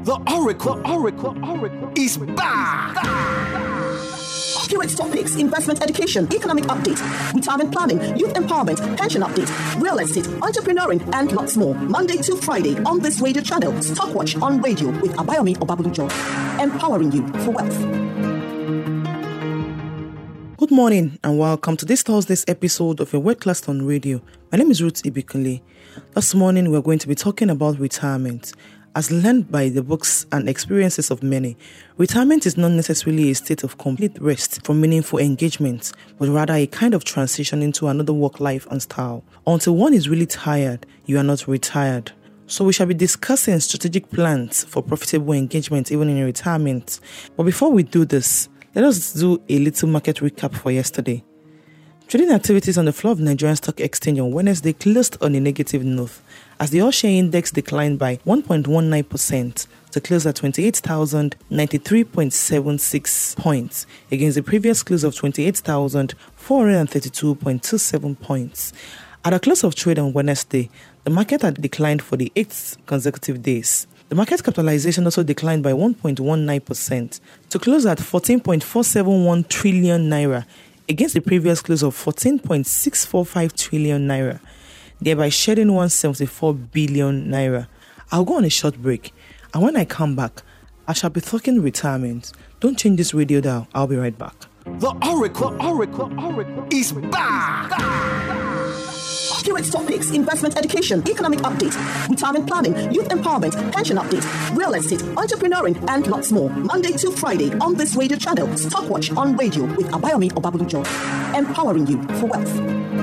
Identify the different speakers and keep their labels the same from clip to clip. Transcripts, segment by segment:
Speaker 1: The Oracle is back.
Speaker 2: Accurate topics, investment education, economic update, retirement planning, youth empowerment, pension update, real estate, entrepreneuring, and lots more. Monday to Friday on this radio channel. Stockwatch on radio with Abayomi Obabulujo. Empowering you for wealth.
Speaker 3: Good morning and welcome to this Thursday's episode of A Word Class on Radio. My name is Ruth Ibikunle. This morning we're going to be talking about retirement. As learned by the books and experiences of many, retirement is not necessarily a state of complete rest from meaningful engagement, but rather a kind of transition into another work life and style. Until one is really tired, you are not retired. So we shall be discussing strategic plans for profitable engagement even in retirement. But before we do this, let us do a little market recap for yesterday. Trading activities on the floor of Nigerian Stock Exchange on Wednesday closed on a negative note, as the all-share index declined by 1.19% to close at 28,093.76 points against the previous close of 28,432.27 points. At the close of trade on Wednesday, the market had declined for the 8th consecutive days. The market capitalization also declined by 1.19% to close at 14.471 trillion naira against the previous close of 14.645 trillion naira, thereby shedding 174 billion naira. I'll go on a short break, and when I come back, I shall be talking retirement. Don't change this radio dial. I'll be right back.
Speaker 1: The Oracle is back.
Speaker 2: Accurate topics, investment education, economic update, retirement planning, youth empowerment, pension update, real estate, entrepreneuring, and lots more. Monday to Friday on this radio channel. Stockwatch on radio with Abayomi Obabulujo. Empowering you for wealth.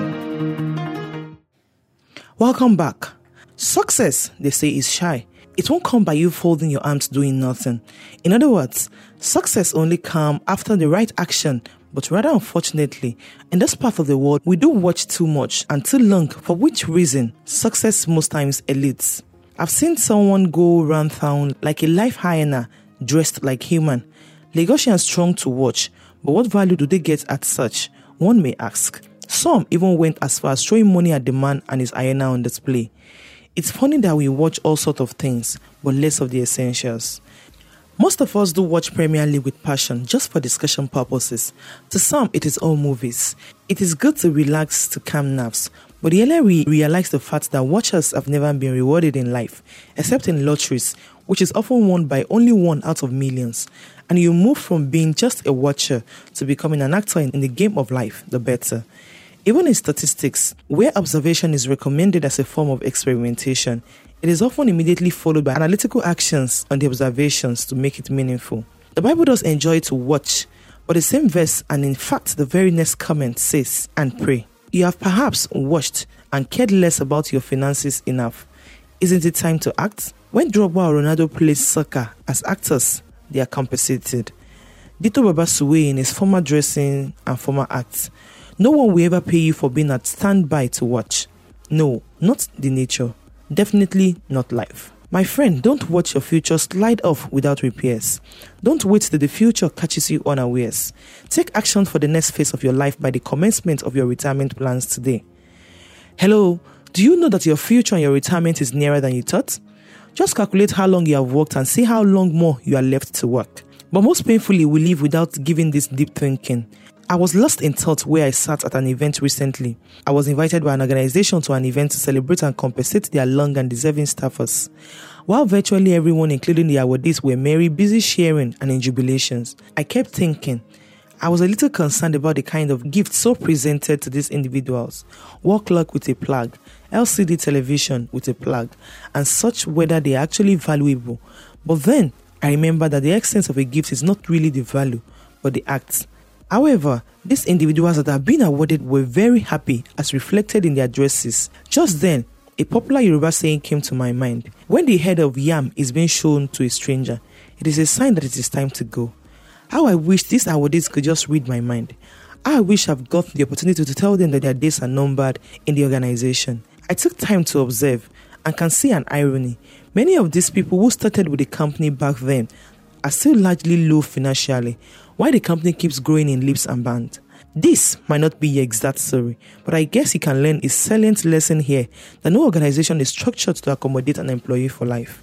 Speaker 3: Welcome back. Success, they say, is shy. It won't come by you folding your arms doing nothing. In other words, success only comes after the right action. But rather unfortunately, in this part of the world, we do watch too much and too long, for which reason success most times eludes. I've seen someone go round town like a life hyena, dressed like human. Lagosians strong to watch, but what value do they get at such? One may ask. Some even went as far as throwing money at the man and his hyena on display. It's funny that we watch all sorts of things, but less of the essentials. Most of us do watch Premier League with passion just for discussion purposes. To some, it is all movies. It is good to relax, to calm nerves. But the earlier we realize the fact that watchers have never been rewarded in life, except in lotteries, which is often won by only one out of millions. And you move from being just a watcher to becoming an actor in the game of life, the better. Even in statistics, where observation is recommended as a form of experimentation, it is often immediately followed by analytical actions on the observations to make it meaningful. The Bible does enjoy to watch, but the same verse and in fact the very next comment says, and pray. You have perhaps watched and cared less about your finances enough. Isn't it time to act? When Drogba or Ronaldo plays soccer as actors, they are compensated. Dito Babasuwe in his former dressing and former acts. No one will ever pay you for being at standby to watch. No, not the nature. Definitely not life. My friend, don't watch your future slide off without repairs. Don't wait till the future catches you unawares. Take action for the next phase of your life by the commencement of your retirement plans today. Hello, do you know that your future and your retirement is nearer than you thought? Just calculate how long you have worked and see how long more you are left to work. But most painfully, we live without giving this deep thinking. I was lost in thought where I sat at an event recently. I was invited by an organization to an event to celebrate and compensate their long and deserving staffers. While virtually everyone, including the awardees, were merry, busy sharing and in jubilations, I kept thinking. I was a little concerned about the kind of gifts so presented to these individuals. Wall clock with a plug, LCD television with a plug, and such, whether they are actually valuable. But then, I remember that the essence of a gift is not really the value, but the act. However, these individuals that have been awarded were very happy as reflected in their dresses. Just then, a popular Yoruba saying came to my mind. When the head of yam is being shown to a stranger, it is a sign that it is time to go. How I wish these awardees could just read my mind. I wish I've got the opportunity to tell them that their days are numbered in the organization. I took time to observe and can see an irony. Many of these people who started with the company back then are still largely low financially, while the company keeps growing in leaps and bounds. This might not be the exact story, but I guess you can learn a salient lesson here that no organization is structured to accommodate an employee for life.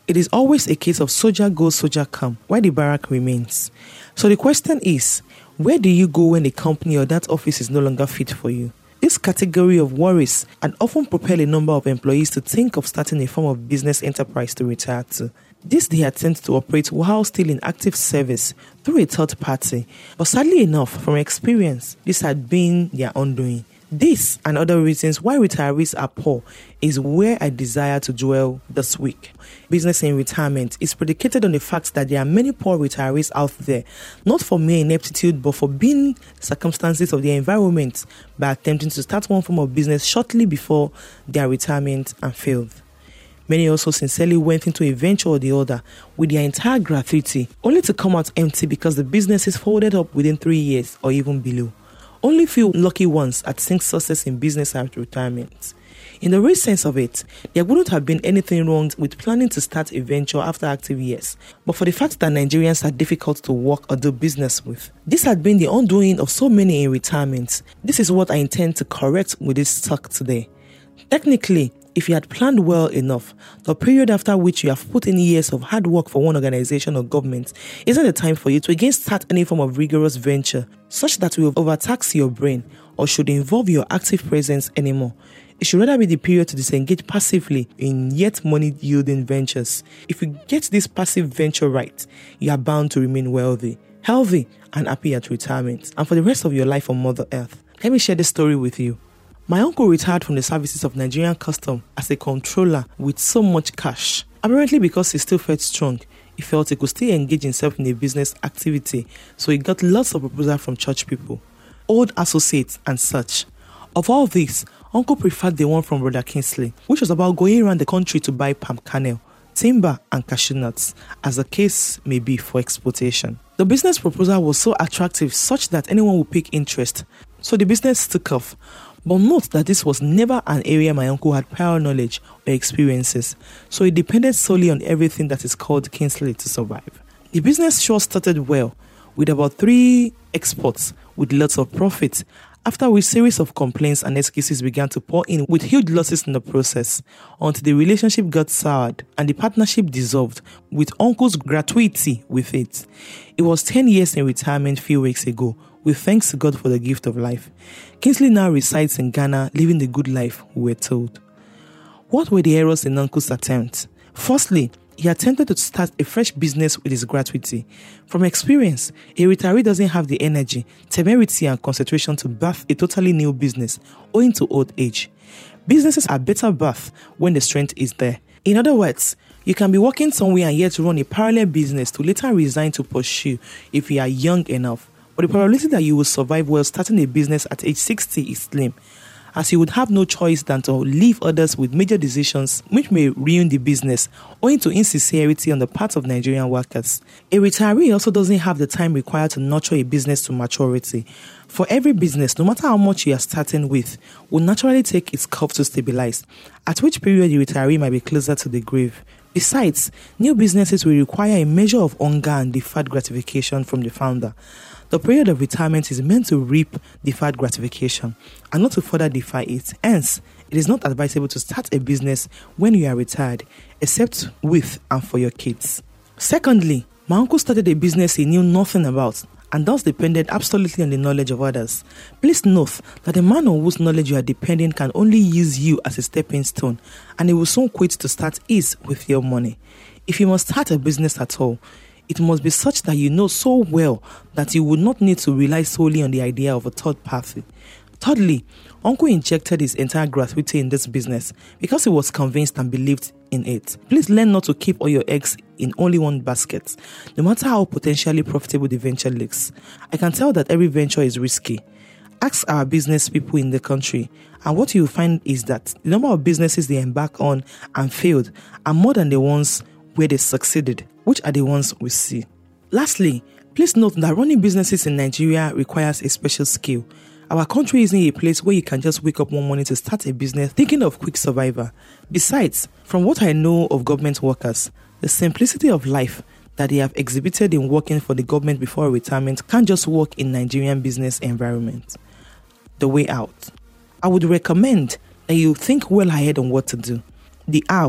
Speaker 3: It is always a case of soldier go, soldier come, while the barrack remains. So the question is, where do you go when the company or that office is no longer fit for you? This category of worries and often propel a number of employees to think of starting a form of business enterprise to retire to. This they attempt to operate while still in active service through a third party. But sadly enough, from experience, this had been their undoing. This and other reasons why retirees are poor is where I desire to dwell this week. Business in retirement is predicated on the fact that there are many poor retirees out there, not for mere ineptitude but for being circumstances of their environment by attempting to start one form of business shortly before their retirement and failed. Many also sincerely went into a venture or the other with their entire gratuity, only to come out empty because the business is folded up within 3 years or even below. Only few lucky ones had seen success in business after retirement. In the real sense of it, there wouldn't have been anything wrong with planning to start a venture after active years, but for the fact that Nigerians are difficult to work or do business with. This had been the undoing of so many in retirement. This is what I intend to correct with this talk today. Technically, if you had planned well enough, the period after which you have put in years of hard work for one organization or government isn't the time for you to again start any form of rigorous venture, such that will overtax your brain or should involve your active presence anymore. It should rather be the period to disengage passively in yet money-yielding ventures. If you get this passive venture right, you are bound to remain wealthy, healthy, and happy at retirement, and for the rest of your life on Mother Earth. Let me share this story with you. My uncle retired from the services of Nigerian Custom as a controller with so much cash. Apparently because he still felt strong, he felt he could still engage himself in a business activity, so he got lots of proposals from church people, old associates and such. Of all this, Uncle preferred the one from Brother Kingsley, which was about going around the country to buy palm kernel, timber and cashew nuts, as the case may be for exportation. The business proposal was so attractive such that anyone would pick interest, so the business took off. But note that this was never an area my uncle had prior knowledge or experiences, so it depended solely on everything that is called Kingsley to survive. The business sure started well, with about 3 exports with lots of profit, after which series of complaints and excuses began to pour in with huge losses in the process, until the relationship got soured and the partnership dissolved, with uncle's gratuity with it. It was 10 years in retirement few weeks ago, with thanks to God for the gift of life. Kingsley now resides in Ghana, living the good life, we were told. What were the errors in uncle's attempt? Firstly, he attempted to start a fresh business with his gratuity. From experience, a retiree doesn't have the energy, temerity and concentration to birth a totally new business owing to old age. Businesses are better birthed when the strength is there. In other words, you can be working somewhere and yet run a parallel business to later resign to pursue if you are young enough. But the probability that you will survive while starting a business at age 60 is slim, as you would have no choice than to leave others with major decisions which may ruin the business owing to insincerity on the part of Nigerian workers. A retiree also doesn't have the time required to nurture a business to maturity. For every business, no matter how much you are starting with, will naturally take its curve to stabilize, at which period the retiree might be closer to the grave. Besides, new businesses will require a measure of hunger and deferred gratification from the founder. The period of retirement is meant to reap deferred gratification and not to further defer it. Hence, it is not advisable to start a business when you are retired, except with and for your kids. Secondly, my uncle started a business he knew nothing about and thus depended absolutely on the knowledge of others. Please note that the man on whose knowledge you are depending can only use you as a stepping stone, and he will soon quit to start his with your money. If you must start a business at all, it must be such that you know so well that you would not need to rely solely on the idea of a third party. Thirdly, Uncle injected his entire gratuity in this business because he was convinced and believed in it. Please learn not to keep all your eggs in only one basket, no matter how potentially profitable the venture looks. I can tell that every venture is risky. Ask our business people in the country, and what you will find is that the number of businesses they embark on and failed are more than the ones where they succeeded, which are the ones we see. Lastly, please note that running businesses in Nigeria requires a special skill. Our country isn't a place where you can just wake up one morning to start a business thinking of quick survival. Besides, from what I know of government workers, the simplicity of life that they have exhibited in working for the government before retirement can't just work in Nigerian business environment. The way out. I would recommend that you think well ahead on what to do. The how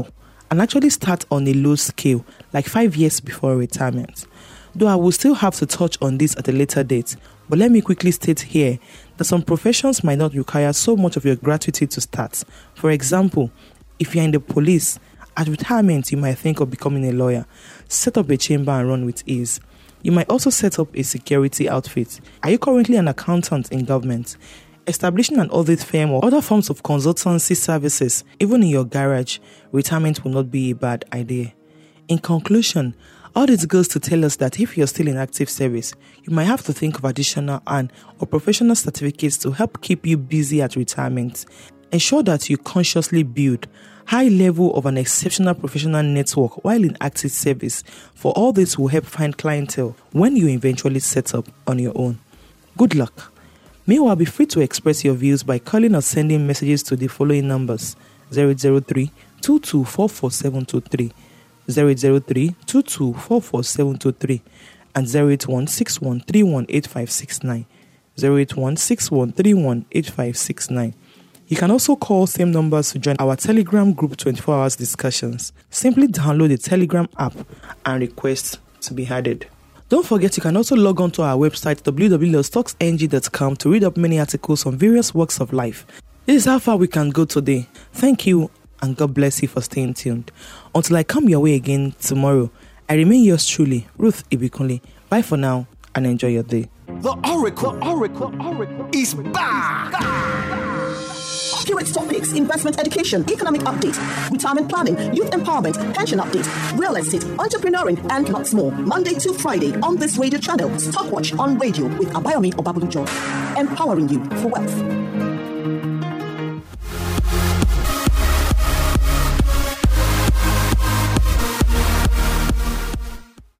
Speaker 3: and actually start on a low scale, like 5 years before retirement. Though I will still have to touch on this at a later date, but let me quickly state here that some professions might not require so much of your gratuity to start. For example, if you're in the police, at retirement you might think of becoming a lawyer, set up a chamber and run with ease. You might also set up a security outfit. Are you currently an accountant in government? Establishing an audit firm or other forms of consultancy services, even in your garage, retirement will not be a bad idea. In conclusion, all this goes to tell us that if you're still in active service, you might have to think of additional or professional certificates to help keep you busy at retirement. Ensure that you consciously build high level of an exceptional professional network while in active service, for all this will help find clientele when you eventually set up on your own. Good luck. Meanwhile, be free to express your views by calling or sending messages to the following numbers: 003 2244723, 003 2244723, and 08161318569, 08161318569. You can also call same numbers to join our Telegram group 24 hours discussions. Simply download the Telegram app and request to be added. Don't forget you can also log on to our website www.stocksng.com to read up many articles on various walks of life. This is how far we can go today. Thank you and God bless you for staying tuned. Until I come your way again tomorrow, I remain yours truly, Ruth Ibikunle. Bye for now and enjoy your day.
Speaker 1: The Oracle is back.
Speaker 2: Accurate topics, investment education, economic update, retirement planning, youth empowerment, pension update, real estate, entrepreneuring, and lots more. Monday to Friday on this radio channel. Stockwatch on radio with Abayomi Obabulujo. Empowering you for wealth.